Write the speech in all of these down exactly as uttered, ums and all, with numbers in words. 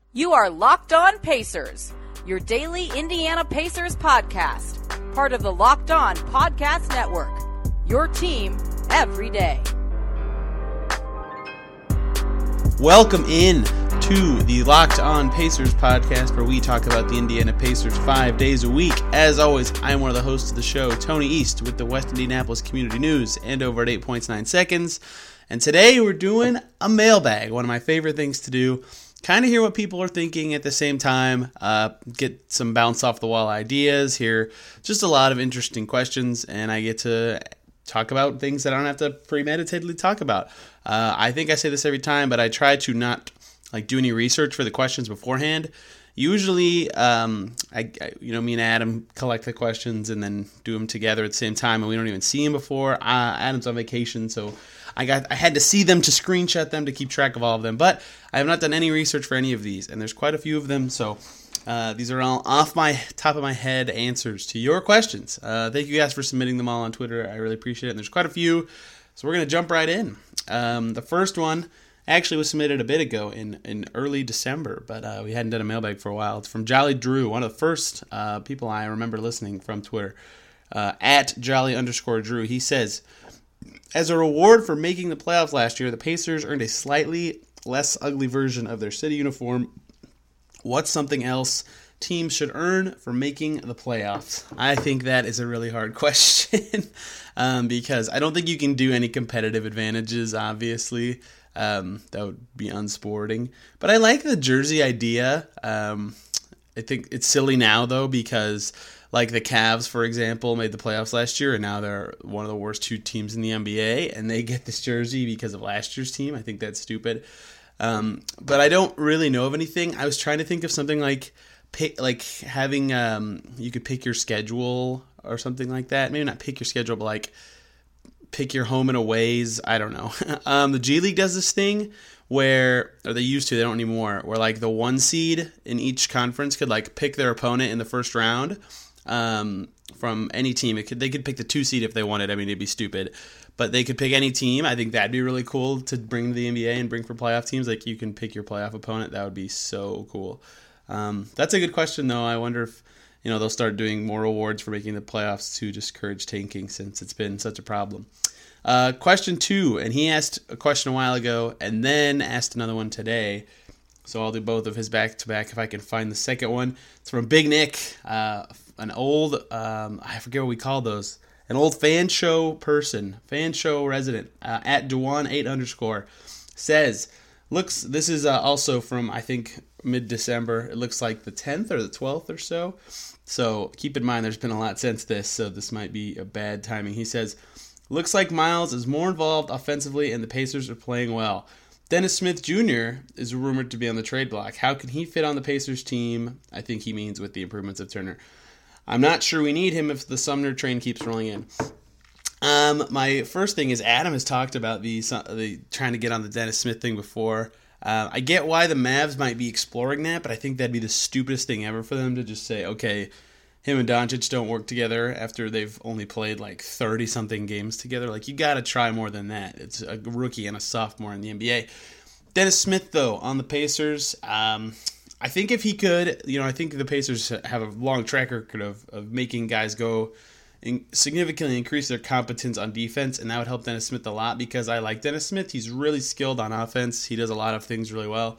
You are Locked On Pacers, your daily Indiana Pacers podcast, part of the Locked On Podcast Network, your team every day. Welcome in to the Locked On Pacers podcast, where we talk about the Indiana Pacers five days a week. As always, I am one of the hosts of the show, Tony East, with the West Indianapolis Community News and over at eight point nine seconds. And today we're doing a mailbag, one of my favorite things to do. Kind of hear what people are thinking at the same time, uh, get some bounce off the wall ideas, hear just a lot of interesting questions, and I get to talk about things that I don't have to premeditatedly talk about. Uh, I think I say this every time, but I try to not like do any research for the questions beforehand. Usually, um, I, I you know, me and Adam collect the questions and then do them together at the same time, and we don't even see them before. Uh, Adam's on vacation, so I got I had to see them to screenshot them to keep track of all of them, but I have not done any research for any of these, and there's quite a few of them, so uh, these are all off my top of my head answers to your questions. Uh, thank you guys for submitting them all on Twitter. I really appreciate it, and there's quite a few, so we're going to jump right in. Um, the first one actually was submitted a bit ago in, in early December, but uh, we hadn't done a mailbag for a while. It's from Jolly Drew, one of the first uh, people I remember listening from Twitter, uh, at Jolly underscore Drew. He says, as a reward for making the playoffs last year, the Pacers earned a slightly less ugly version of their city uniform. What's something else teams should earn for making the playoffs? I think that is a really hard question um, because I don't think you can do any competitive advantages, obviously. Um, that would be unsporting. But I like the jersey idea. Um, I think it's silly now, though, because like the Cavs, for example, made the playoffs last year, and now they're one of the worst two teams in the N B A, and they get this jersey because of last year's team. I think that's stupid. Um, but I don't really know of anything. I was trying to think of something like pick, like having um, you could pick your schedule or something like that. Maybe not pick your schedule, but like pick your home and aways. I don't know. um, the G League does this thing where, or they used to, they don't anymore, where like the one seed in each conference could like pick their opponent in the first round. Um, from any team. It could, they could pick the two seed if they wanted. I mean, it'd be stupid, but they could pick any team. I think that'd be really cool to bring to the N B A and bring for playoff teams. Like you can pick your playoff opponent. That would be so cool. Um, that's a good question, though. I wonder if you know they'll start doing more awards for making the playoffs to discourage tanking, since it's been such a problem. Uh, question two, and he asked a question a while ago and then asked another one today. So I'll do both of his back-to-back if I can find the second one. It's from Big Nick, uh, an old, um, I forget what we call those, an old fan show person, fan show resident, uh, at Dewan eight underscore, says, looks, this is uh, also from, I think, mid-December. It looks like the tenth or the twelfth or so. So keep in mind there's been a lot since this, so this might be a bad timing. He says, looks like Miles is more involved offensively and the Pacers are playing well. Dennis Smith Junior is rumored to be on the trade block. How can he fit on the Pacers team? I think he means with the improvements of Turner. I'm not sure we need him if the Sumner train keeps rolling in. Um, my first thing is Adam has talked about the, the trying to get on the Dennis Smith thing before. Uh, I get why the Mavs might be exploring that, but I think that'd be the stupidest thing ever for them to just say, okay, him and Doncic don't work together after they've only played like thirty-something games together. Like, you got to try more than that. It's a rookie and a sophomore in the N B A. Dennis Smith, though, on the Pacers, um, I think if he could, you know, I think the Pacers have a long track record of, of making guys go and significantly increase their competence on defense, and that would help Dennis Smith a lot because I like Dennis Smith. He's really skilled on offense. He does a lot of things really well.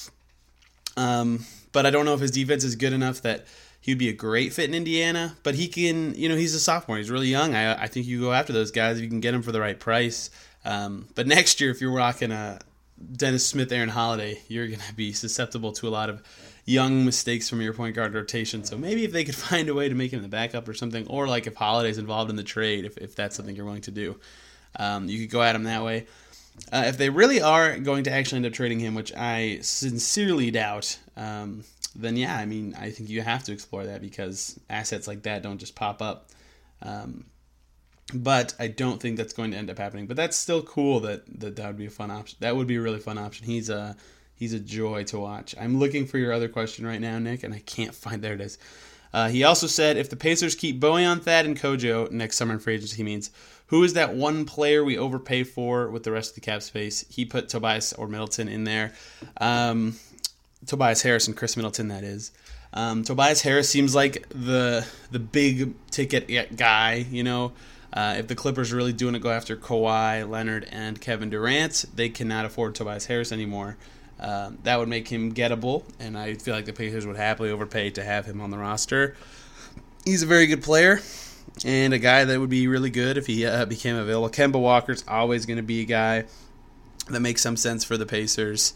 Um, but I don't know if his defense is good enough that he would be a great fit in Indiana, but he can, you know, he's a sophomore. He's really young. I, I think you go after those guys if you can get them for the right price. Um, but next year, if you're rocking a Dennis Smith, Aaron Holiday, you're going to be susceptible to a lot of young mistakes from your point guard rotation. So maybe if they could find a way to make him the backup or something, or like if Holiday's involved in the trade, if, if that's something you're willing to do, um, you could go at him that way. Uh, if they really are going to actually end up trading him, which I sincerely doubt, um, then yeah, I mean, I think you have to explore that because assets like that don't just pop up. Um, but I don't think that's going to end up happening. But that's still cool that that, that would be a fun option. That would be a really fun option. He's a, he's a joy to watch. I'm looking for your other question right now, Nick, and I can't find, there it is. Uh, he also said, if the Pacers keep Bojan, Thad, and Kojo next summer in free agency, he means, who is that one player we overpay for with the rest of the cap space? He put Tobias or Middleton in there. Um, Tobias Harris and Chris Middleton, that is. Um, Tobias Harris seems like the the big ticket guy, you know. Uh, if the Clippers are really doing it, go after Kawhi, Leonard, and Kevin Durant, they cannot afford Tobias Harris anymore. Um, that would make him gettable, and I feel like the Pacers would happily overpay to have him on the roster. He's a very good player, and a guy that would be really good if he uh, became available. Kemba Walker's always going to be a guy that makes some sense for the Pacers.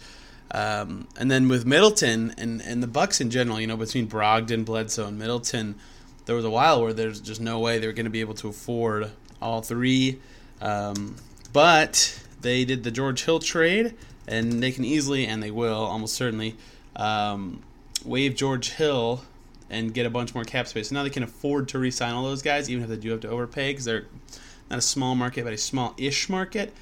Um, and then with Middleton and, and the Bucks in general, you know, between Brogdon, Bledsoe, and Middleton, there was a while where there's just no way they were going to be able to afford all three. Um, but they did the George Hill trade, and they can easily, and they will almost certainly, um, waive George Hill and get a bunch more cap space. So now they can afford to re-sign all those guys, even if they do have to overpay, because they're not a small market, but a small-ish market.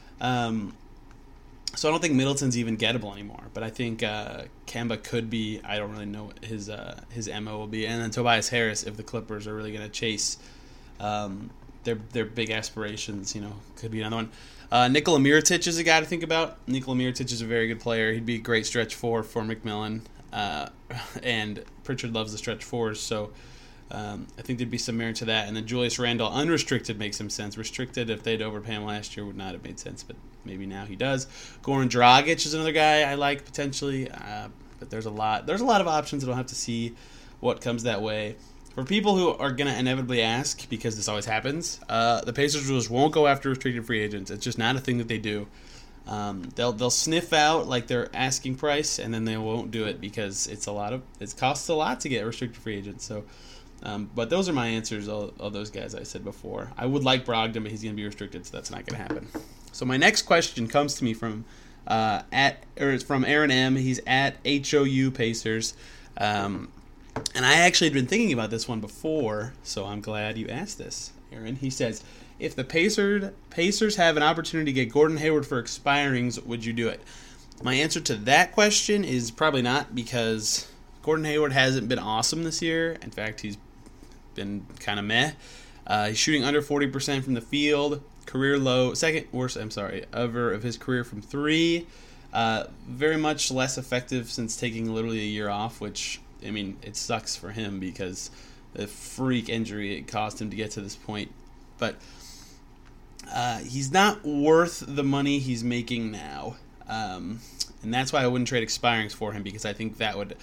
Um, so I don't think Middleton's even gettable anymore. But I think uh, Kemba could be. I don't really know what his uh, his M O will be. And then Tobias Harris, if the Clippers are really going to chase um, their their big aspirations, you know, could be another one. Uh, Nikola Mirotic is a guy to think about. Nikola Mirotic is a very good player. He'd be a great stretch four for McMillan. Uh, and Pritchard loves the stretch fours, so um, I think there'd be some merit to that. And then Julius Randle, unrestricted, makes some sense. Restricted, if they'd overpay him last year, would not have made sense, but maybe now he does. Goran Dragic is another guy I like potentially, uh, but there's a lot. There's a lot of options. I don't have to see what comes that way. For people who are going to inevitably ask, because this always happens, uh, the Pacers rules won't go after restricted free agents. It's just not a thing that they do. Um, they'll they'll sniff out like their asking price, and then they won't do it because it's a lot of it costs a lot to get restricted free agents. So, um, but those are my answers. All, all those guys I said before. I would like Brogdon, but he's going to be restricted, so that's not going to happen. So my next question comes to me from uh, at or it's from Aaron M. He's at H O U Pacers, um, and I actually had been thinking about this one before, so I'm glad you asked this, Aaron. He says, if the Pacers Pacers have an opportunity to get Gordon Hayward for expirings, would you do it? My answer to that question is probably not, because Gordon Hayward hasn't been awesome this year. In fact, he's been kind of meh. Uh, he's shooting under forty percent from the field, career low, second worst, I'm sorry, ever of his career from three. Uh, very much less effective since taking literally a year off, which, I mean, it sucks for him because the freak injury it caused him to get to this point. But Uh, he's not worth the money he's making now, um, and that's why I wouldn't trade expirings for him, because I think that would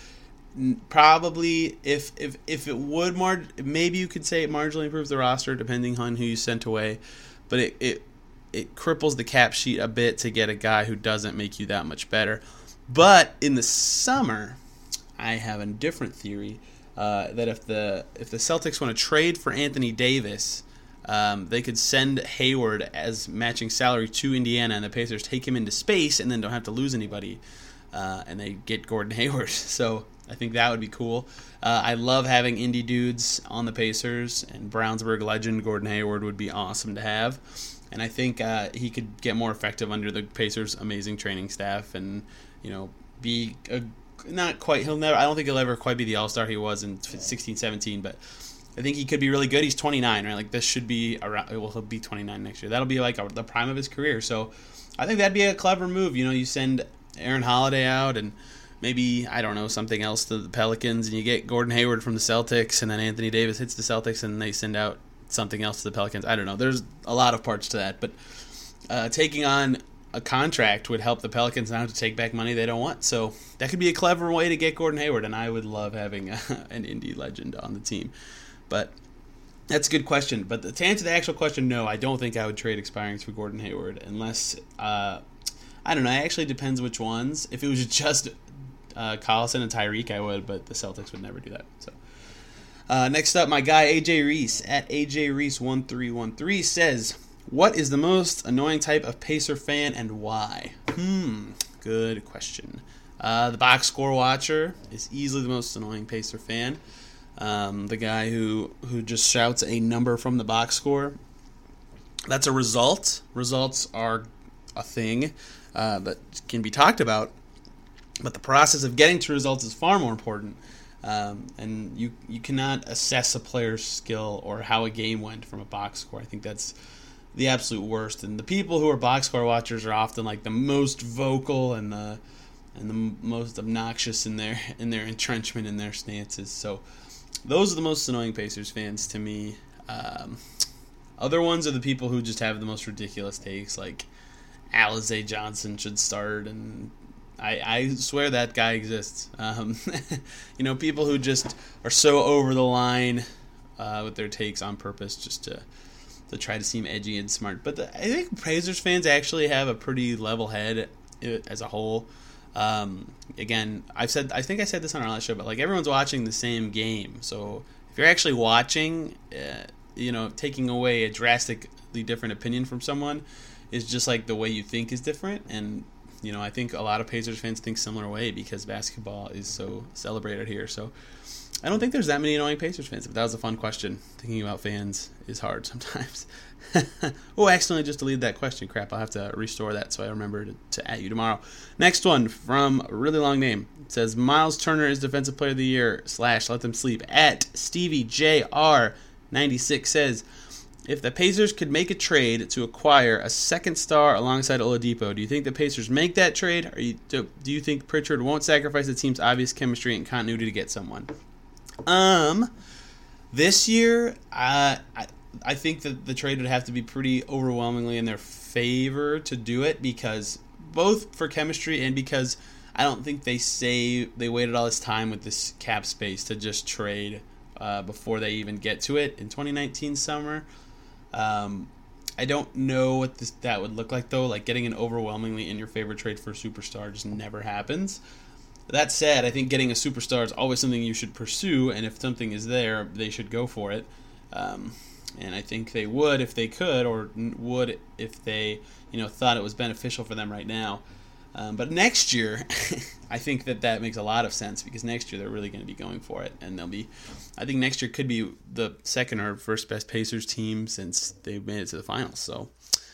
probably, if if if it would, mar- maybe you could say it marginally improves the roster depending on who you sent away, but it, it it cripples the cap sheet a bit to get a guy who doesn't make you that much better. But in the summer, I have a different theory uh, that if the if the Celtics want to trade for Anthony Davis, Um, they could send Hayward as matching salary to Indiana, and the Pacers take him into space and then don't have to lose anybody, uh, and they get Gordon Hayward. So I think that would be cool. Uh, I love having Indy dudes on the Pacers, and Brownsburg legend Gordon Hayward would be awesome to have. And I think uh, he could get more effective under the Pacers' amazing training staff, and you know, be a, not quite. He'll never. I don't think he'll ever quite be the All-Star he was in sixteen seventeen, but I think he could be really good. He's twenty-nine, right? Like, this should be around. Well, he'll be twenty-nine next year. That'll be like a, the prime of his career. So I think that'd be a clever move. You know, you send Aaron Holiday out, and maybe, I don't know, something else to the Pelicans, and you get Gordon Hayward from the Celtics, and then Anthony Davis hits the Celtics, and they send out something else to the Pelicans. I don't know. There's a lot of parts to that, but uh, taking on a contract would help the Pelicans not have to take back money they don't want. So that could be a clever way to get Gordon Hayward, and I would love having a, an Indy legend on the team. But that's a good question. But to answer the actual question, no, I don't think I would trade expirings for Gordon Hayward unless, uh, I don't know, it actually depends which ones. If it was just uh, Collison and Tyreek, I would, but the Celtics would never do that. So uh, next up, my guy A J Reese at A J Reese one three one three says, what is the most annoying type of Pacer fan and why? Hmm, good question. Uh, the box score watcher is easily the most annoying Pacer fan. Um, the guy who, who just shouts a number from the box score. That's a result. Results are a thing uh, that can be talked about, but the process of getting to results is far more important. Um, and you you cannot assess a player's skill or how a game went from a box score. I think that's the absolute worst. And the people who are box score watchers are often like the most vocal and the and the m- most obnoxious in their in their entrenchment in their stances. So those are the most annoying Pacers fans to me. Um, other ones are the people who just have the most ridiculous takes, like Alize Johnson should start, and I, I swear that guy exists. Um, you know, people who just are so over the line uh, with their takes on purpose just to to try to seem edgy and smart. But the, I think Pacers fans actually have a pretty level head as a whole. Um, again, I've said, I think I said this on our last show, but like everyone's watching the same game. So if you're actually watching, uh, you know, taking away a drastically different opinion from someone is just like the way you think is different. And you know, I think a lot of Pacers fans think similar way because basketball is so celebrated here. So I don't think there's that many annoying Pacers fans, but that was a fun question. Thinking about fans is hard sometimes. Oh, I accidentally just deleted that question. Crap, I'll have to restore that so I remember to, to at you tomorrow. Next one from a really long name. It says, Miles Turner is Defensive Player of the Year, slash, let them sleep. At Stevie J R ninety-six says, if the Pacers could make a trade to acquire a second star alongside Oladipo, do you think the Pacers make that trade? Or you, do, do you think Pritchard won't sacrifice the team's obvious chemistry and continuity to get someone? Um, this year, uh, I I think that the trade would have to be pretty overwhelmingly in their favor to do it, because both for chemistry and because I don't think they say they waited all this time with this cap space to just trade uh, before they even get to it in twenty nineteen summer. Um, I don't know what this, that would look like though. Like getting an overwhelmingly in your favor trade for a superstar just never happens. That said, I think getting a superstar is always something you should pursue, and if something is there, they should go for it. Um, and I think they would if they could, or would if they, you know, thought it was beneficial for them right now. Um, but next year, I think that that makes a lot of sense, because next year they're really going to be going for it, and they'll be. I think next year could be the second or first best Pacers team since they've made it to the finals. So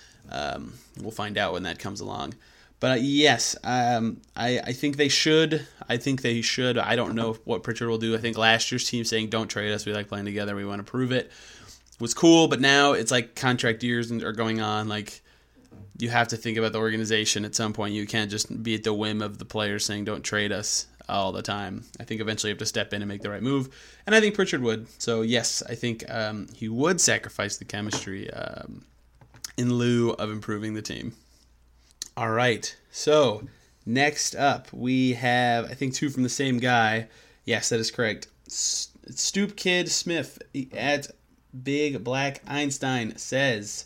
um, we'll find out when that comes along. But uh, yes, um, I, I think they should. I think they should. I don't know what Pritchard will do. I think last year's team saying, don't trade us, we like playing together, we want to prove it, was cool. But now it's like contract years are going on. Like, you have to think about the organization at some point. You can't just be at the whim of the players saying, don't trade us all the time. I think eventually you have to step in and make the right move. And I think Pritchard would. So yes, I think um, he would sacrifice the chemistry um, in lieu of improving the team. All right, so next up we have, I think, two from the same guy. Yes, that is correct. Stoop Kid Smith at Big Black Einstein says,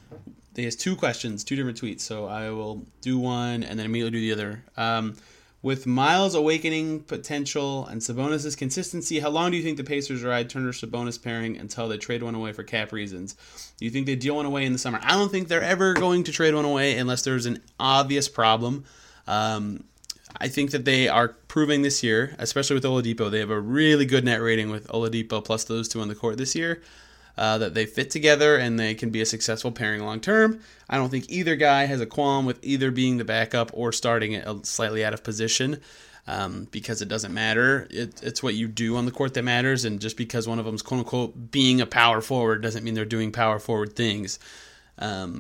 he has two questions, two different tweets, so I will do one and then immediately do the other. Um, with Miles' awakening potential and Sabonis' consistency, how long do you think the Pacers ride Turner-Sabonis pairing until they trade one away for cap reasons? Do you think they deal one away in the summer? I don't think they're ever going to trade one away unless there's an obvious problem. Um, I think that they are proving this year, especially with Oladipo, they have a really good net rating with Oladipo plus those two on the court this year. Uh, that they fit together and they can be a successful pairing long term. I don't think either guy has a qualm with either being the backup or starting it slightly out of position, um, because it doesn't matter. It, it's what you do on the court that matters, and just because one of them is quote unquote being a power forward doesn't mean they're doing power forward things. Um,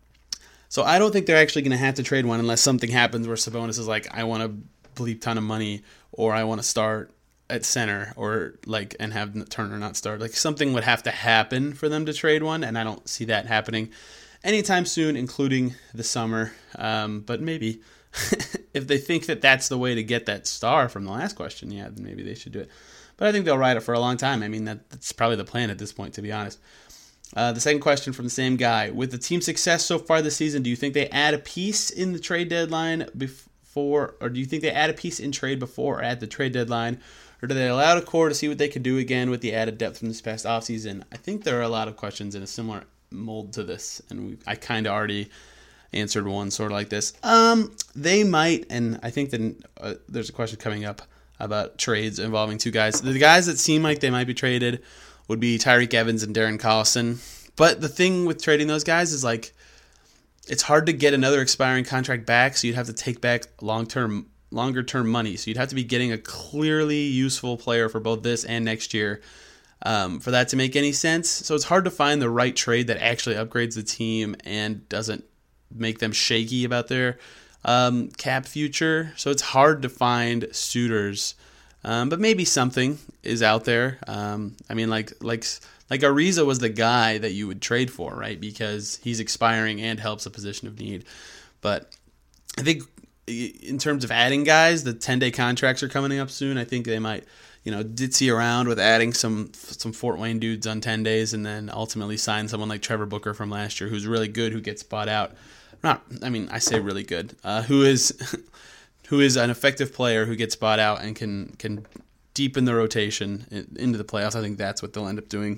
so I don't think they're actually going to have to trade one unless something happens where Sabonis is like, I want a bleep ton of money, or I want to start at center, or like and have Turner not start. Like something would have to happen for them to trade one, and I don't see that happening anytime soon, including the summer. Um, but maybe if they think that that's the way to get that star from the last question, yeah, then maybe they should do it. But I think they'll ride it for a long time. I mean, that, that's probably the plan at this point, to be honest. Uh, the second question from the same guy: with the team's success so far this season, do you think they add a piece in the trade deadline before, or do you think they add a piece in trade before or at the trade deadline? Or do they allow the core to see what they could do again with the added depth from this past offseason? I think there are a lot of questions in a similar mold to this, and we, I kind of already answered one sort of like this. Um, they might, and I think that uh, there's a question coming up about trades involving two guys. The guys that seem like they might be traded would be Tyreke Evans and Darren Collison. But the thing with trading those guys is, like, it's hard to get another expiring contract back, so you'd have to take back long-term longer term money. So you'd have to be getting a clearly useful player for both this and next year um, for that to make any sense. So it's hard to find the right trade that actually upgrades the team and doesn't make them shaky about their um, cap future, so it's hard to find suitors. Um, but maybe something is out there. Um, I mean, like like like Ariza was the guy that you would trade for, right? Because he's expiring and helps a position of need. But I think in terms of adding guys, the ten-day contracts are coming up soon. I think they might, you know, ditzy around with adding some some Fort Wayne dudes on ten days, and then ultimately sign someone like Trevor Booker from last year, who's really good, who gets bought out. Not, I mean, I say really good. Uh, who is who is an effective player who gets bought out and can can deepen the rotation into the playoffs. I think that's what they'll end up doing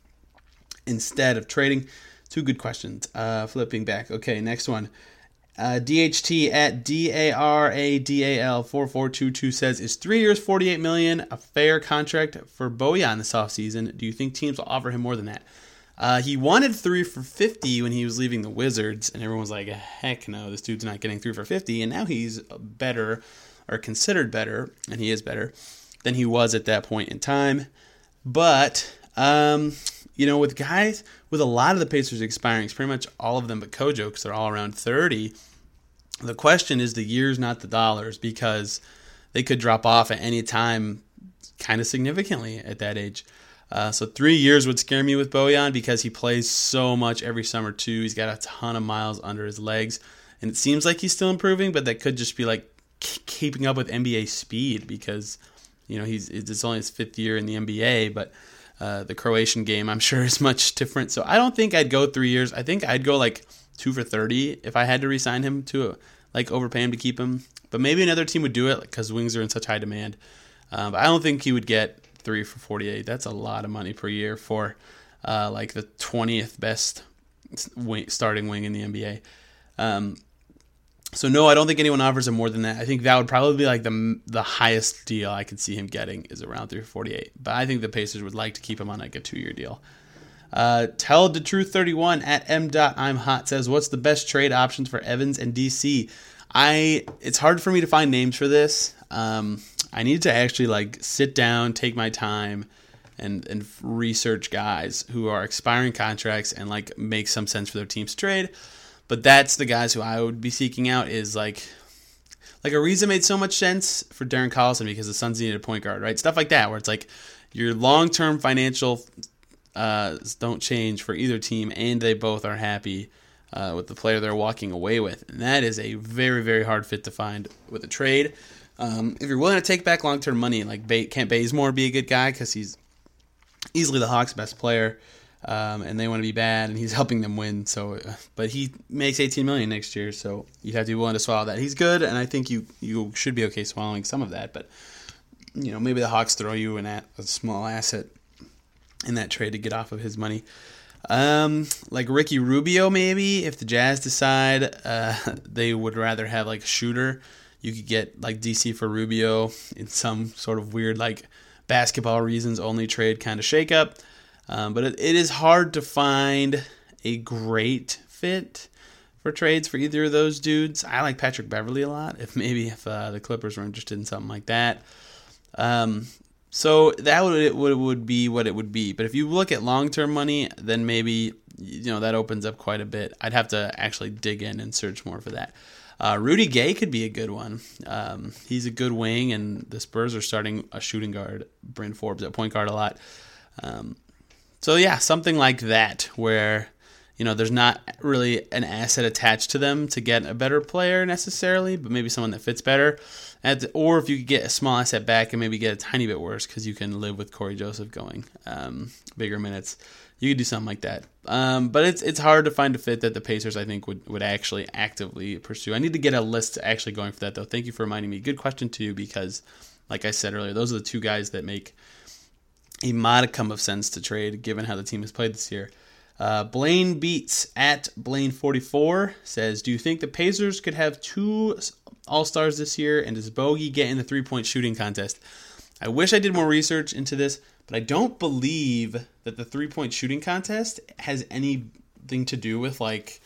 instead of trading. Two good questions. Uh, flipping back. Okay, next one. Uh, D H T at D A R A D A L four four two two says, is three years, forty-eight million dollars a fair contract for Bojan this offseason? Do you think teams will offer him more than that? Uh, he wanted three for fifty when he was leaving the Wizards, and everyone was like, heck no, this dude's not getting three for fifty, and now he's better, or considered better, and he is better than he was at that point in time. But, um, you know, with guys, with a lot of the Pacers expiring, it's pretty much all of them but Kojo, because they're all around thirty, the question is the years, not the dollars, because they could drop off at any time kind of significantly at that age. Uh, so three years would scare me with Bojan because he plays so much every summer too. He's got a ton of miles under his legs, and it seems like he's still improving, but that could just be like k- keeping up with N B A speed because, you know, he's it's only his fifth year in the N B A, but uh, the Croatian game I'm sure is much different. So I don't think I'd go three years. I think I'd go like two for thirty if I had to re-sign him to a, like overpay him to keep him. But maybe another team would do it because wings are in such high demand. Um, but I don't think he would get three for forty-eight. That's a lot of money per year for uh, like the twentieth best wing, starting wing in the N B A. Um, so no, I don't think anyone offers him more than that. I think that would probably be like the the highest deal I could see him getting is around three for forty-eight. But I think the Pacers would like to keep him on like a two-year deal. Uh, Tell the Truth thirty-one at m dot I'm hot says, what's the best trade options for Evans and D C? I it's hard for me to find names for this. Um, I need to actually like sit down, take my time, and and research guys who are expiring contracts and like make some sense for their teams to trade. But that's the guys who I would be seeking out. Is like like Ariza made so much sense for Darren Collison because the Suns needed a point guard, right? Stuff like that where it's like your long term financial uh, don't change for either team, and they both are happy uh, with the player they're walking away with, and that is a very very hard fit to find with a trade. Um, if you're willing to take back long-term money, like Bay, can't Bazemore be a good guy because he's easily the Hawks' best player, um, and they want to be bad, and he's helping them win. So, but he makes eighteen million dollars next year, so you have to be willing to swallow that. He's good, and I think you you should be okay swallowing some of that. But you know, maybe the Hawks throw you an a, a small asset in that trade to get off of his money. Um, like Ricky Rubio, maybe if the Jazz decide uh, they would rather have like a shooter. You could get like D C for Rubio in some sort of weird like basketball reasons only trade kind of shakeup. Um, but it, it is hard to find a great fit for trades for either of those dudes. I like Patrick Beverley a lot. If maybe if uh, the Clippers were interested in something like that. Um, so that would it would, would be what it would be. But if you look at long-term money, then maybe you know that opens up quite a bit. I'd have to actually dig in and search more for that. Uh, Rudy Gay could be a good one. Um, he's a good wing, and the Spurs are starting a shooting guard, Bryn Forbes, at point guard a lot. Um, so, yeah, something like that where, you know, there's not really an asset attached to them to get a better player necessarily, but maybe someone that fits better. At the, or if you could get a small asset back and maybe get a tiny bit worse because you can live with Corey Joseph going um, bigger minutes. You could do something like that. Um, but it's it's hard to find a fit that the Pacers, I think, would, would actually actively pursue. I need to get a list actually going for that, though. Thank you for reminding me. Good question, too, because, like I said earlier, those are the two guys that make a modicum of sense to trade, given how the team has played this year. Uh, Blaine Beats at Blaine forty-four says, do you think the Pacers could have two All-Stars this year, and does Bogey get in the three-point shooting contest? I wish I did more research into this, but I don't believe that the three-point shooting contest has anything to do with, like,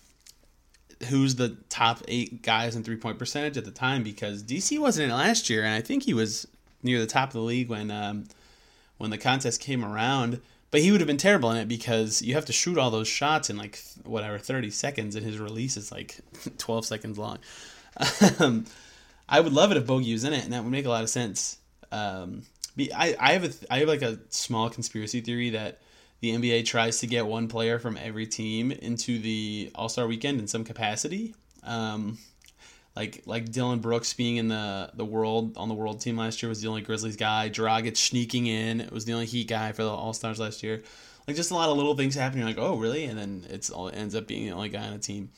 who's the top eight guys in three-point percentage at the time, because D C wasn't in it last year, and I think he was near the top of the league when um, when the contest came around. But he would have been terrible in it because you have to shoot all those shots in, like, whatever, thirty seconds, and his release is, like, twelve seconds long. um, I would love it if Bogey was in it, and that would make a lot of sense. Um, I, I have a, I have like a small conspiracy theory that the N B A tries to get one player from every team into the All-Star Weekend in some capacity. Um, like like Dylan Brooks being in the, the world on the world team last year was the only Grizzlies guy. Dragic sneaking in, it was the only Heat guy for the All-Stars last year. Like just a lot of little things happening. You're like, oh really? And then it's all it ends up being the only guy on a team.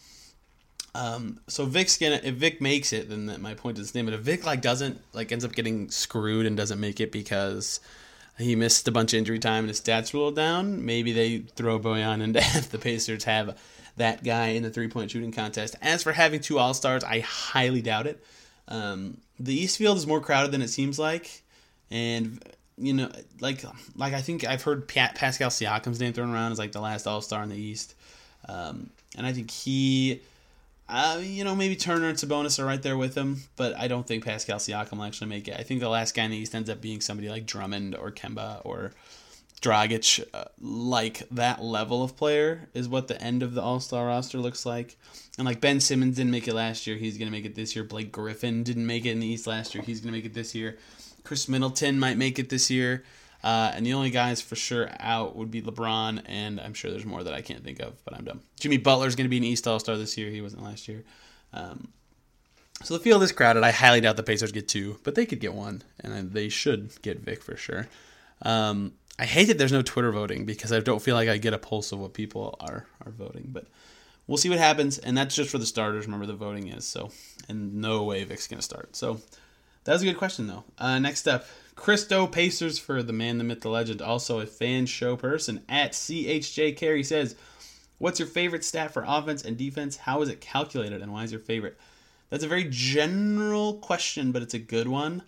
Um, so Vic's gonna if Vic makes it, then that my point is the same. But if Vic like doesn't like ends up getting screwed and doesn't make it because he missed a bunch of injury time and his stats rolled down, maybe they throw Bojan in to have the Pacers have that guy in the three-point shooting contest. As for having two All-Stars, I highly doubt it. Um, the East Field is more crowded than it seems like, and you know, like like I think I've heard Pat, Pascal Siakam's name thrown around as like the last All-Star in the East, um, and I think he, uh, you know, maybe Turner and Sabonis are right there with him, but I don't think Pascal Siakam will actually make it. I think the last guy in the East ends up being somebody like Drummond or Kemba or Dragic. Uh, like that level of player is what the end of the All-Star roster looks like. And like Ben Simmons didn't make it last year, he's going to make it this year. Blake Griffin didn't make it in the East last year, he's going to make it this year. Chris Middleton might make it this year. Uh, and the only guys for sure out would be LeBron, and I'm sure there's more that I can't think of, but I'm dumb. Jimmy Butler's going to be an East All-Star this year. He wasn't last year. Um, so the field is crowded. I highly doubt the Pacers get two, but they could get one, and they should get Vic for sure. Um, I hate that there's no Twitter voting because I don't feel like I get a pulse of what people are, are voting, but we'll see what happens, and that's just for the starters. Remember, the voting is, so, and no way Vic's going to start. So that was a good question, though. Uh, next up, Christo Pacers for the man, the myth, the legend, also a fan show person at C H J Carey says, what's your favorite stat for offense and defense? How is it calculated, and why is your favorite? That's a very general question, but it's a good one.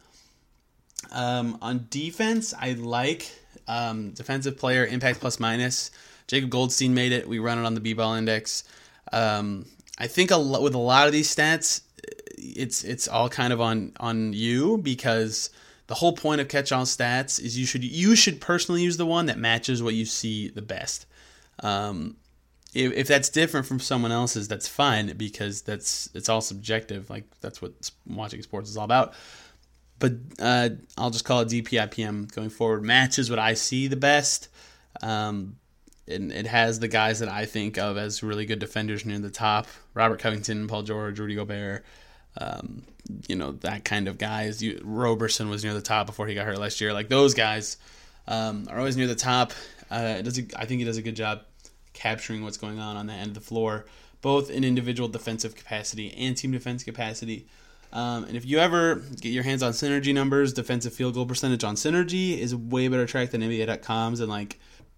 Um, on defense, I like um, defensive player impact plus minus. Jacob Goldstein made it. We run it on the B-Ball Index. Um, I think a lo- with a lot of these stats, it's it's all kind of on on you, because the whole point of catch-all stats is you should you should personally use the one that matches what you see the best. Um, if, if that's different from someone else's, that's fine, because that's it's all subjective. Like that's what watching sports is all about. But uh, I'll just call it D P I P M going forward. Matches what I see the best. Um, and it has the guys that I think of as really good defenders near the top: Robert Covington, Paul George, Rudy Gobert. Um, you know, that kind of guys. You, Roberson was near the top before he got hurt last year. Like those guys um, are always near the top. Uh, it does a, I think he does a good job capturing what's going on on that end of the floor, both in individual defensive capacity and team defense capacity. Um, and if you ever get your hands on Synergy numbers, defensive field goal percentage on Synergy is a way better track than N B A dot com's, and like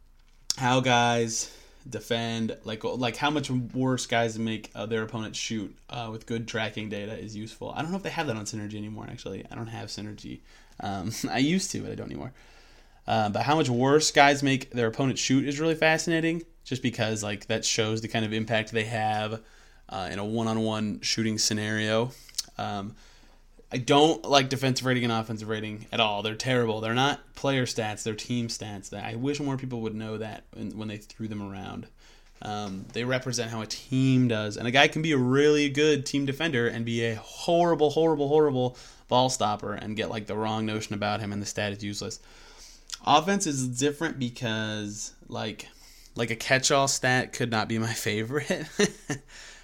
how guys defend, like like how much worse guys make uh, their opponents shoot uh, with good tracking data is useful. I don't know if they have that on Synergy anymore, actually. I don't have Synergy. Um, I used to, but I don't anymore. Uh, but how much worse guys make their opponents shoot is really fascinating, just because like that shows the kind of impact they have uh, in a one-on-one shooting scenario. Um, I don't like defensive rating and offensive rating at all. They're terrible. They're not player stats. They're team stats. I wish more people would know that when they threw them around. Um, they represent how a team does. And a guy can be a really good team defender and be a horrible, horrible, horrible ball stopper and get like the wrong notion about him, and the stat is useless. Offense is different because like like a catch-all stat could not be my favorite. uh,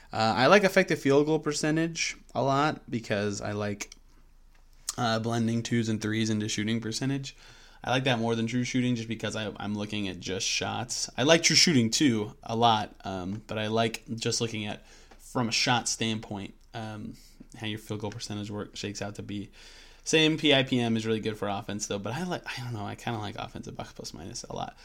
I like effective field goal percentage a lot because I like uh, blending twos and threes into shooting percentage. I like that more than true shooting just because I, I'm looking at just shots. I like true shooting too a lot, um, but I like just looking at from a shot standpoint um, how your field goal percentage work shakes out to be. Same P I P M is really good for offense though, but I like I don't know I kind of like offensive box plus minus a lot.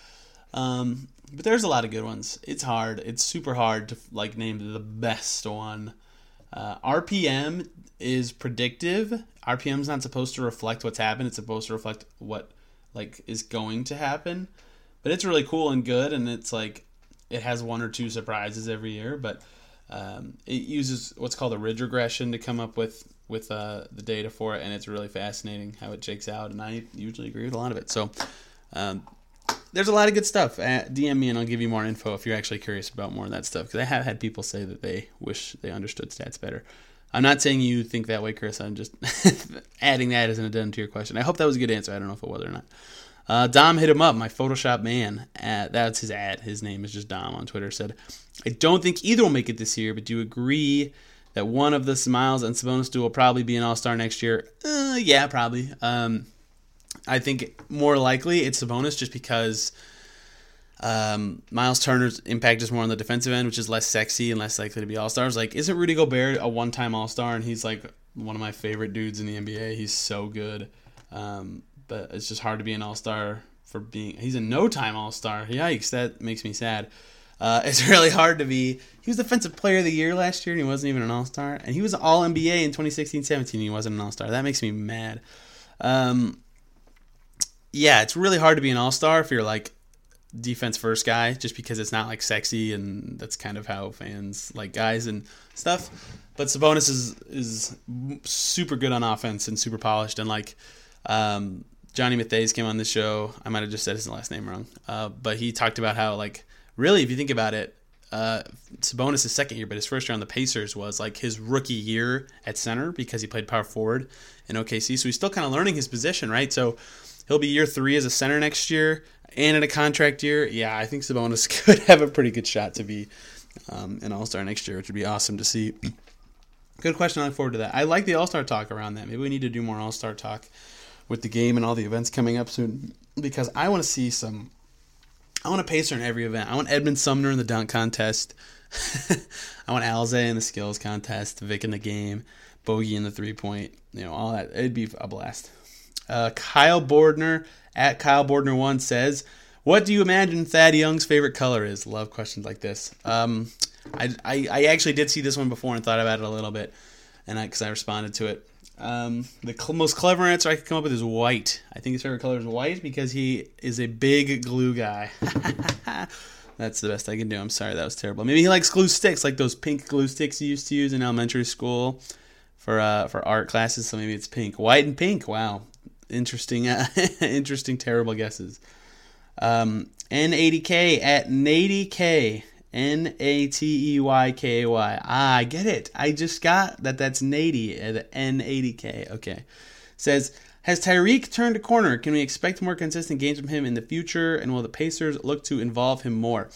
Um, but there's a lot of good ones. It's hard. It's super hard to like name the best one. Uh, R P M is predictive. R P M is not supposed to reflect what's happened. It's supposed to reflect what like is going to happen. But it's really cool and good, and it's like it has one or two surprises every year. But um, it uses what's called a ridge regression to come up with with uh, the data for it, and it's really fascinating how it shakes out. And I usually agree with a lot of it. So. Um, There's a lot of good stuff. Uh, D M me and I'll give you more info if you're actually curious about more of that stuff. Because I have had people say that they wish they understood stats better. I'm not saying you think that way, Chris. I'm just adding that as an addendum to your question. I hope that was a good answer. I don't know if it was or not. Uh, Dom hit him up, my Photoshop man. Uh, that's his ad. His name is just Dom on Twitter. Said, I don't think either will make it this year, but do you agree that one of the Miles and Sabonis duo will probably be an all-star next year? Uh, yeah, probably. Um, I think more likely it's Sabonis just because um, Miles Turner's impact is more on the defensive end, which is less sexy and less likely to be all-stars. Like, isn't Rudy Gobert a one-time all-star? And he's like one of my favorite dudes in the N B A. He's so good. Um, but it's just hard to be an all-star for being... He's a no-time all-star. Yikes, that makes me sad. Uh, it's really hard to be... He was Defensive Player of the Year last year, and he wasn't even an all-star. And he was all N B A in twenty sixteen seventeen, and he wasn't an all-star. That makes me mad. Um, yeah, it's really hard to be an all-star if you're, like, defense-first guy, just because it's not, like, sexy, and that's kind of how fans like guys and stuff. But Sabonis is, is super good on offense and super polished, and, like... Um, Johnny Mathis came on the show. I might have just said his last name wrong. Uh, but he talked about how, like, really, if you think about it, uh, Sabonis' second year, but his first year on the Pacers was, like, his rookie year at center because he played power forward in O K C. So he's still kind of learning his position, right? So he'll be year three as a center next year and in a contract year. Yeah, I think Sabonis could have a pretty good shot to be um, an all-star next year, which would be awesome to see. Good question. I look forward to that. I like the all-star talk around that. Maybe we need to do more all-star talk with the game and all the events coming up soon, because I want to see some, I want a Pacer in every event. I want Edmund Sumner in the dunk contest. I want Alze in the skills contest, Vic in the game, Bogey in the three-point, you know, all that. It'd be a blast. Uh, Kyle Bordner, at Kyle Bordner one, says, what do you imagine Thad Young's favorite color is? Love questions like this. Um, I, I, I actually did see this one before and thought about it a little bit, and I because I responded to it. Um, the cl- most clever answer I could come up with is white. I think his favorite color is white because he is a big glue guy. That's the best I can do. I'm sorry, that was terrible. Maybe he likes glue sticks, like those pink glue sticks he used to use in elementary school for uh, for art classes. So maybe it's pink, white, and pink. Wow, interesting, uh, interesting, terrible guesses. Um, N eighty K at Nady K. N A T E Y K A Y. Ah, I get it. I just got that that's Nady at N eighty K. Okay. Says, has Tyreke turned a corner? Can we expect more consistent games from him in the future? And will the Pacers look to involve him more?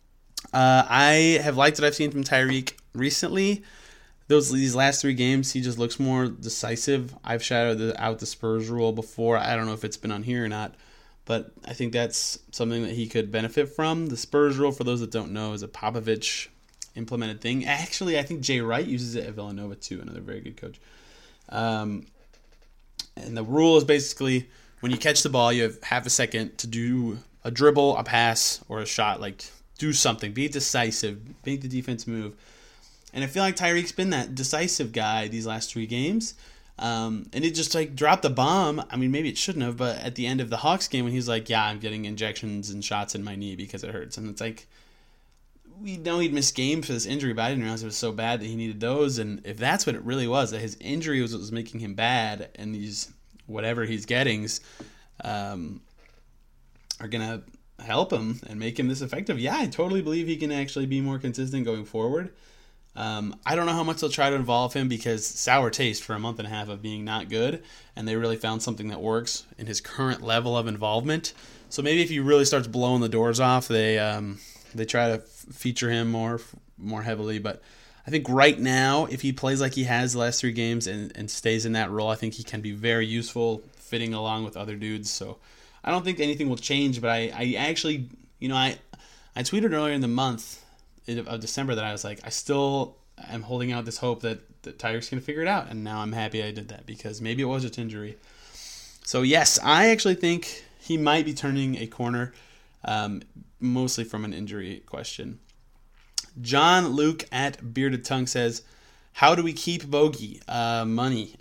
Uh, I have liked what I've seen from Tyreke recently. Those These last three games, he just looks more decisive. I've shouted the, out the Spurs rule before. I don't know if it's been on here or not. But I think that's something that he could benefit from. The Spurs rule, for those that don't know, is a Popovich implemented thing. Actually, I think Jay Wright uses it at Villanova too, another very good coach. Um, and the rule is basically when you catch the ball, you have half a second to do a dribble, a pass, or a shot. Like, do something. Be decisive. Make the defense move. And I feel like Tyreek's been that decisive guy these last three games. Um, and it just, like, dropped the bomb. I mean, maybe it shouldn't have, but at the end of the Hawks game when he's like, yeah, I'm getting injections and shots in my knee because it hurts. And it's like, we know he'd missed games for this injury, but I didn't realize it was so bad that he needed those. And if that's what it really was, that his injury was what was making him bad, and these, whatever he's getting, um, are going to help him and make him this effective, yeah, I totally believe he can actually be more consistent going forward. Um, I don't know how much they'll try to involve him because sour taste for a month and a half of being not good, and they really found something that works in his current level of involvement. So maybe if he really starts blowing the doors off, they um, they try to f- feature him more more heavily. But I think right now, if he plays like he has the last three games and, and stays in that role, I think he can be very useful fitting along with other dudes. So I don't think anything will change, but I, I actually, you know, I I tweeted earlier in the month of December that I was like, I still am holding out this hope that, that Tyreek's going to figure it out, and now I'm happy I did that because maybe it was just injury. So yes, I actually think he might be turning a corner, um, mostly from an injury question. John Luke at Bearded Tongue says, how do we keep Bogey? Uh, money.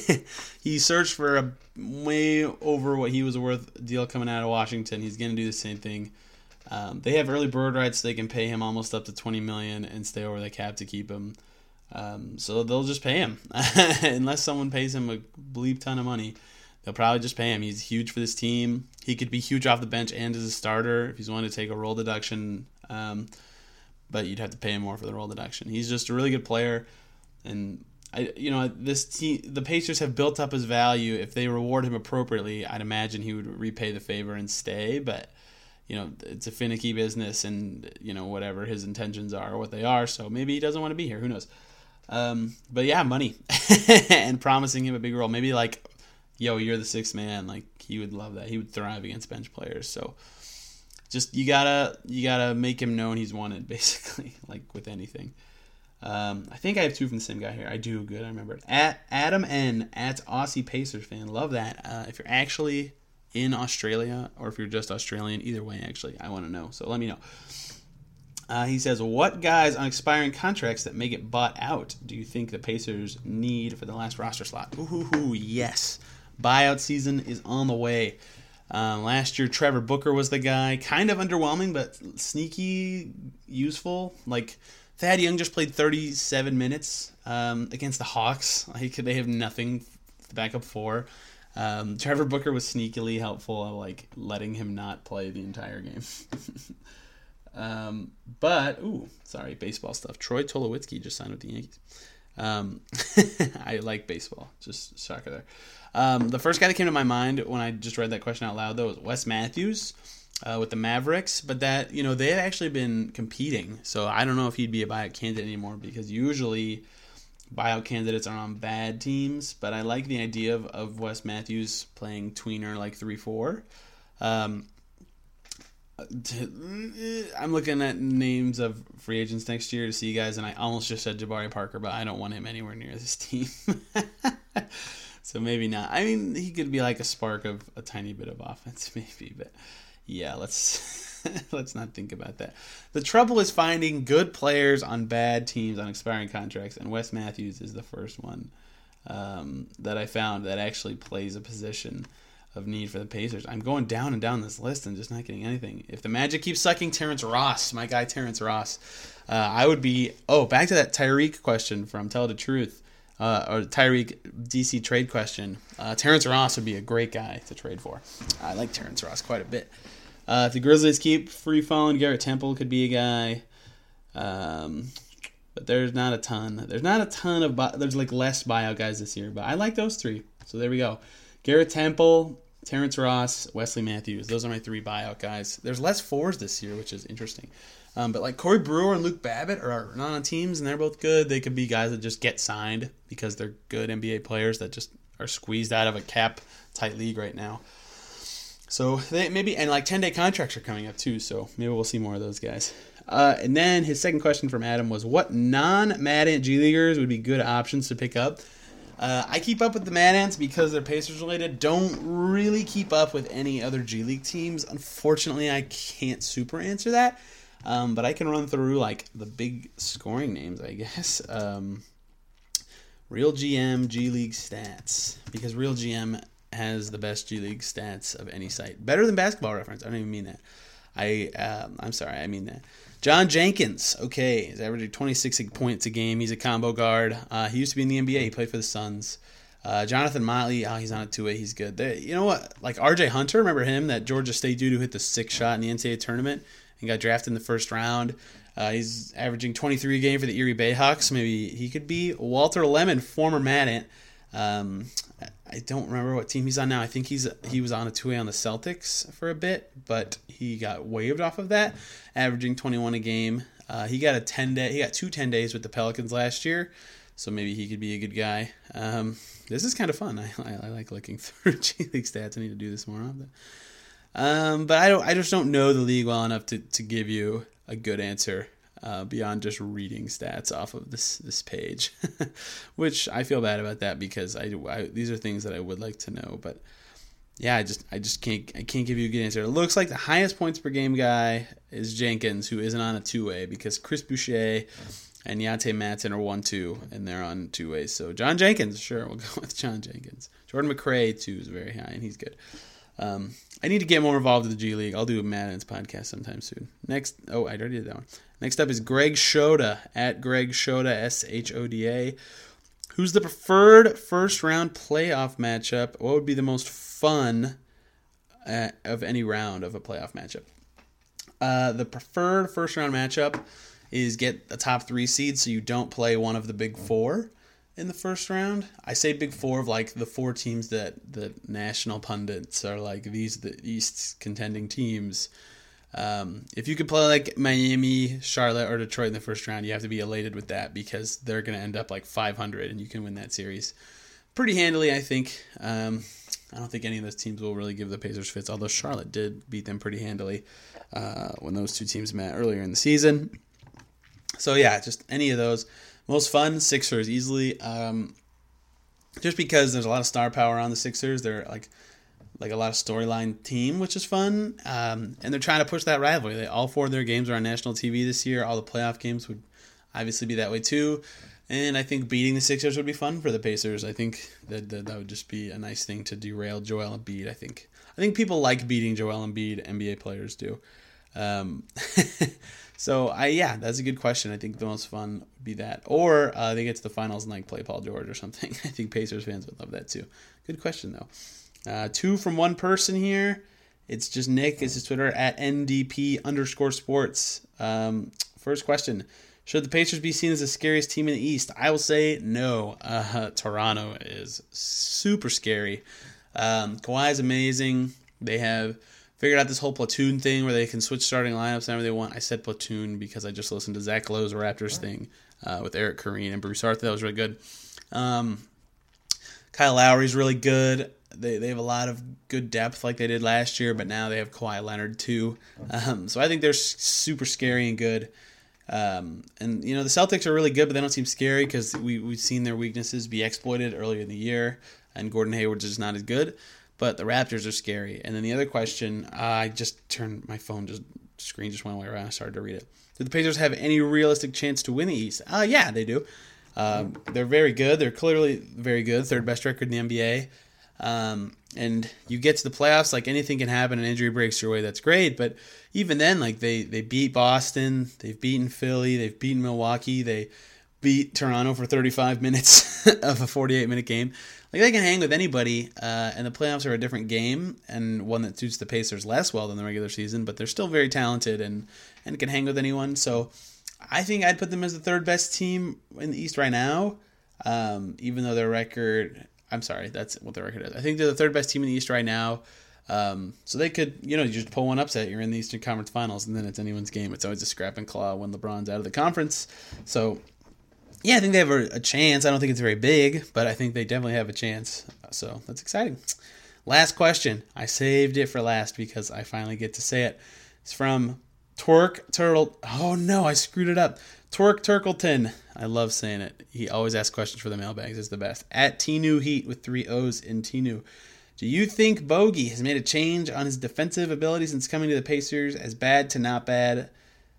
He searched for a way over what he was worth deal coming out of Washington. He's going to do the same thing. Um, they have early bird rights. They can pay him almost up to twenty million dollars and stay over the cap to keep him. Um, so they'll just pay him. Unless someone pays him a bleep ton of money, they'll probably just pay him. He's huge for this team. He could be huge off the bench and as a starter if he's wanting to take a role deduction. Um, but you'd have to pay him more for the role deduction. He's just a really good player. And I you know this team, the Pacers have built up his value. If they reward him appropriately, I'd imagine he would repay the favor and stay. But you know, it's a finicky business, and you know whatever his intentions are, what they are. So maybe he doesn't want to be here. Who knows? Um, but yeah, money and promising him a big role. Maybe like, yo, you're the sixth man. Like he would love that. He would thrive against bench players. So just you gotta you gotta make him known he's wanted, basically, like with anything. Um, I think I have two from the same guy here. I do. Good. I remember it. At Adam N. at Aussie Pacers fan. Love that. Uh, if you're actually in Australia or if you're just Australian, either way, actually, I want to know. So let me know. Uh, he says, what guys on expiring contracts that may get bought out do you think the Pacers need for the last roster slot? Ooh, yes. Buyout season is on the way. Um, last year, Trevor Booker was the guy. Kind of underwhelming, but sneaky, useful. Like, Thad Young just played thirty-seven minutes um, against the Hawks. Like, they have nothing to back up for. Um, Trevor Booker was sneakily helpful at, like, letting him not play the entire game. Um, but, ooh, sorry, baseball stuff. Troy Tulowitzki just signed with the Yankees. Um, I like baseball. Just shocker there. Um, the first guy that came to my mind when I just read that question out loud, though, was Wes Matthews uh, with the Mavericks. But that, you know, they had actually been competing. So I don't know if he'd be a buyout candidate anymore because usually buyout candidates are on bad teams. But I like the idea of, of Wes Matthews playing tweener like three four. Um I'm looking at names of free agents next year to see guys, and I almost just said Jabari Parker, but I don't want him anywhere near this team. So maybe not. I mean, he could be like a spark of a tiny bit of offense, maybe, but yeah, let's let's not think about that. The trouble is finding good players on bad teams on expiring contracts, and Wes Matthews is the first one um, that I found that actually plays a position of need for the Pacers. I'm going down and down this list and just not getting anything. If the Magic keeps sucking, Terrence Ross, my guy Terrence Ross, uh, I would be... Oh, back to that Tyreek question from Tell the Truth, uh, or Tyreek D C trade question. Uh, Terrence Ross would be a great guy to trade for. I like Terrence Ross quite a bit. Uh, if the Grizzlies keep free falling, Garrett Temple could be a guy. Um, but there's not a ton. There's not a ton of... Buy- there's like less buyout guys this year, but I like those three. So there we go. Garrett Temple, Terrence Ross, Wesley Matthews. Those are my three buyout guys. There's less fours this year, which is interesting. Um, but like Corey Brewer and Luke Babbitt are not on teams, and they're both good. They could be guys that just get signed because they're good N B A players that just are squeezed out of a cap-tight league right now. So they maybe, and like ten-day contracts are coming up too, so maybe we'll see more of those guys. Uh, and then his second question from Adam was, what non-Mad Ant G Leaguers would be good options to pick up? Uh, I keep up with the Mad Ants because they're Pacers related. Don't really keep up with any other G League teams. Unfortunately, I can't super answer that. Um, but I can run through like the big scoring names, I guess. Um, Real G M G League stats, because Real G M has the best G League stats of any site. Better than Basketball Reference. I don't even mean that. I um, I'm sorry, I mean that. John Jenkins, okay, he's averaging twenty-six points a game. He's a combo guard. Uh, he used to be in the N B A. He played for the Suns. Uh, Jonathan Motley, oh, he's on a two-way. He's good. They, you know what? Like R J Hunter, remember him? That Georgia State dude who hit the six shot in the N C double A tournament and got drafted in the first round. Uh, he's averaging twenty-three a game for the Erie Bayhawks. Maybe he could be. Walter Lemon, former Mad Ant. Um, I don't remember what team he's on now. I think he's he was on a two-way on the Celtics for a bit, but he got waived off of that, averaging twenty-one a game. Uh, he got a ten day. He got two ten days with the Pelicans last year, so maybe he could be a good guy. Um, this is kind of fun. I, I, I like looking through G League stats. I need to do this more often. Um, but I don't. I just don't know the league well enough to, to give you a good answer. Uh, beyond just reading stats off of this this page, which I feel bad about that because I, I these are things that I would like to know, but yeah, I just I just can't I can't give you a good answer. It looks like the highest points per game guy is Jenkins, who isn't on a two way because Chris Boucher and Yante Matson are one two and they're on two ways. So John Jenkins, sure, we'll go with John Jenkins. Jordan McRae too is very high and he's good. Um, I need to get more involved in the G League. I'll do a Mad Ants podcast sometime soon. Next, oh, I already did that one. Next up is Greg Shoda, at Greg Shoda, S H O D A. Who's the preferred first-round playoff matchup? What would be the most fun uh, of any round of a playoff matchup? Uh, the preferred first-round matchup is get a top three seed so you don't play one of the big four. in the first round. I say Big Four of like the four teams that the national pundits are like, these are the East contending teams. Um, if you could play like Miami, Charlotte, or Detroit in the first round, you have to be elated with that because they're going to end up like five hundred and you can win that series pretty handily, I think. Um, I don't think any of those teams will really give the Pacers fits, although Charlotte did beat them pretty handily uh, when those two teams met earlier in the season. So yeah, just any of those. Most fun, Sixers easily. Um, just because there's a lot of star power on the Sixers. They're like like a lot of storyline team, which is fun. Um, and they're trying to push that rivalry. They, all four of their games are on national T V this year. All the playoff games would obviously be that way too. And I think beating the Sixers would be fun for the Pacers. I think that that, that would just be a nice thing to derail Joel Embiid. I think I think people like beating Joel Embiid. N B A players do. Um, so I yeah, that's a good question. I think the most fun would be that, or uh, they get to the finals and like play Paul George or something. I think Pacers fans would love that too. Good question though. Uh, two from one person here. It's just Nick. It's his Twitter at N D P underscore sports. Um, first question. Should the Pacers be seen as the scariest team in the East? I will say no. Uh, Toronto is super scary. Um, Kawhi is amazing. They have figured out this whole platoon thing where they can switch starting lineups whenever they want. I said platoon because I just listened to Zach Lowe's Raptors thing uh, with Eric Koreen and Bruce Arthur. That was really good. Um, Kyle Lowry's really good. They they have a lot of good depth like they did last year, but now they have Kawhi Leonard too. Um, so I think they're super scary and good. Um, and, you know, the Celtics are really good, but they don't seem scary because we, we've seen their weaknesses be exploited earlier in the year, and Gordon Hayward's just not as good. But the Raptors are scary. And then the other question, uh, I just turned my phone, just screen just went away around. I started to read it. Do the Pacers have any realistic chance to win the East? Uh, yeah, they do. Um, they're very good. They're clearly very good. Third best record in the N B A. Um, and you get to the playoffs, like anything can happen, an injury breaks your way, that's great. But even then, like they, they beat Boston, they've beaten Philly, they've beaten Milwaukee, they beat Toronto for thirty-five minutes of a forty-eight minute game. Like they can hang with anybody, uh, and the playoffs are a different game and one that suits the Pacers less well than the regular season, but they're still very talented and, and can hang with anyone. So I think I'd put them as the third best team in the East right now, um, even though their record... I'm sorry, that's what the record is. I think they're the third best team in the East right now. Um, so they could, you know, you just pull one upset. You're in the Eastern Conference Finals, and then it's anyone's game. It's always a scrap and claw when LeBron's out of the conference. So, yeah, I think they have a, a chance. I don't think it's very big, but I think they definitely have a chance. So that's exciting. Last question. I saved it for last because I finally get to say it. It's from Twerk Turtle. Oh, no, I screwed it up. Twerk Turkleton. I love saying it. He always asks questions for the mailbags. It's the best. At Tinu Heat with three O's in Tinu. Do you think Bogey has made a change on his defensive ability since coming to the Pacers? As bad to not bad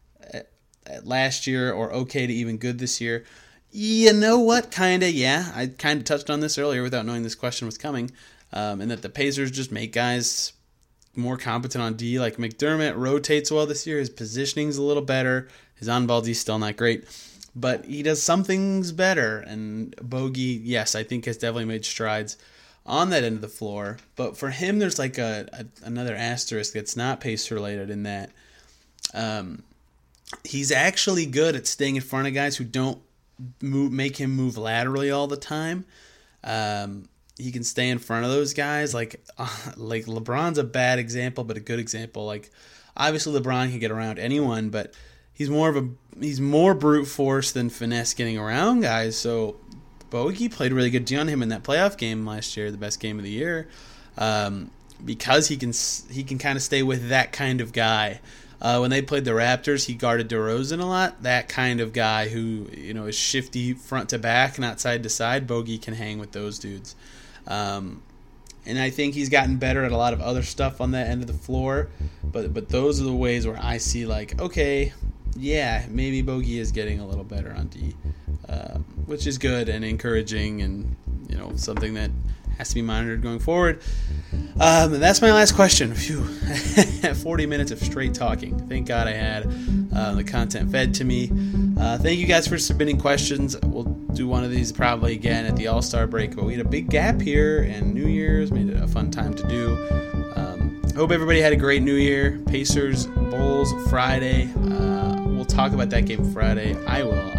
last year or okay to even good this year? You know what? Kind of, yeah. I kind of touched on this earlier without knowing this question was coming. Um, and that the Pacers just make guys more competent on D. Like McDermott rotates well this year. His positioning's a little better. His on-ball D's still not great. But he does some things better. And Bogey, yes, I think has definitely made strides on that end of the floor. But for him, there's like a, a another asterisk that's not Pacer-related in that um, he's actually good at staying in front of guys who don't move, make him move laterally all the time. Um, he can stay in front of those guys. Like, uh, like LeBron's a bad example, but a good example. Like, obviously LeBron can get around anyone, but he's more of a he's more brute force than finesse getting around guys. So Bogey played really good D on him in that playoff game last year, the best game of the year, um, because he can he can kind of stay with that kind of guy. Uh, when they played the Raptors, he guarded DeRozan a lot. That kind of guy who, you know, is shifty front to back, not side to side. Bogey can hang with those dudes. Um, and I think he's gotten better at a lot of other stuff on that end of the floor. But but those are the ways where I see, like, okay, yeah, maybe Bogey is getting a little better on D, uh, which is good and encouraging and, you know, something that has to be monitored going forward. Um, and that's my last question. Phew. forty minutes of straight talking. Thank God I had uh, the content fed to me. Uh, thank you guys for submitting questions. We'll do one of these probably again at the All-Star break, but we had a big gap here, and New Year's made it a fun time to do. Um, hope everybody had a great New Year. Pacers, Bulls, Friday. Uh, we'll talk about that game Friday. I will. I think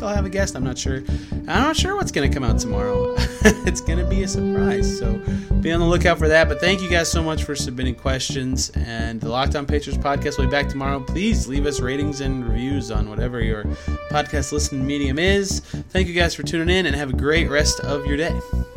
think I'll have a guest. I'm not sure. I'm not sure what's going to come out tomorrow. It's going to be a surprise, so be on the lookout for that. But thank you guys so much for submitting questions, and the Locked On Pacers podcast will be back tomorrow. Please leave us ratings and reviews on whatever your podcast listening medium is. Thank you guys for tuning in, and have a great rest of your day.